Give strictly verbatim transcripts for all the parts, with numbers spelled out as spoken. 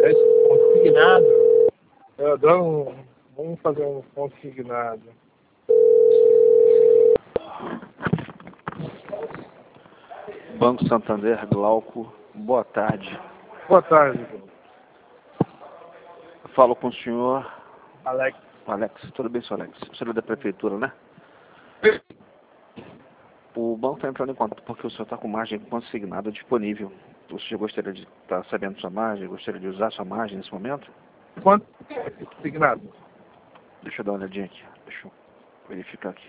Esse consignado. Eu dou um. Vamos fazer um consignado. Banco Santander, Glauco, boa tarde. Boa tarde, Eu falo com o senhor Alex. Alex. Tudo bem, senhor Alex? O senhor é da prefeitura, né? O banco está entrando em contato porque o senhor está com margem consignada disponível. O senhor gostaria de estar sabendo sua margem, gostaria de usar sua margem nesse momento? Quanto é esse consignado? Deixa eu dar uma olhadinha aqui. Deixa eu verificar aqui.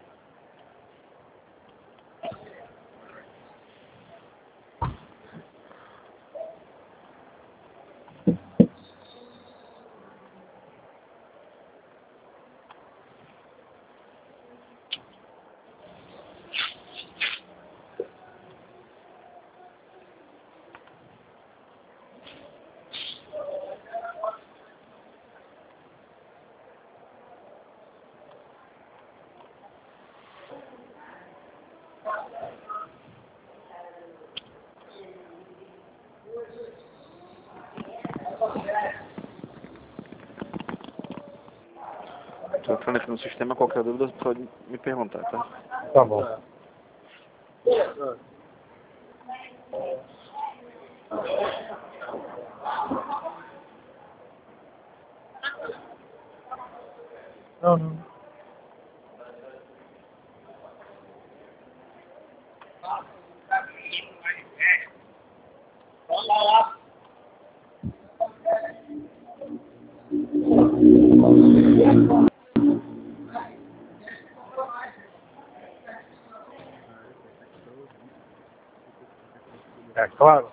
Estou entrando aqui no sistema, qualquer dúvida você pode me perguntar, tá? Tá bom. Não, não. É claro.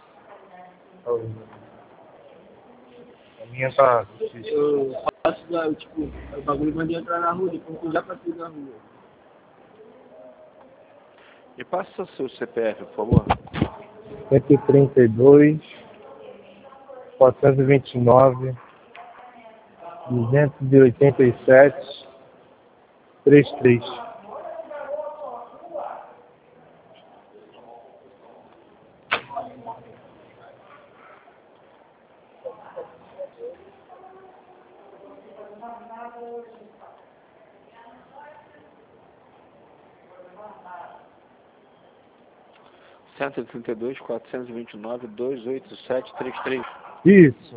A minha tá difícil. Eu faço lá, tipo, o bagulho manda entrar na rua, depois já pra tudo na rua. Me passa o seu C P F, por favor. cento e trinta e dois, quatrocentos e vinte e nove, duzentos e oitenta e sete, trinta e três. cento e trinta e dois, quatrocentos e vinte e nove, duzentos e oitenta e sete, trinta e três. Isso.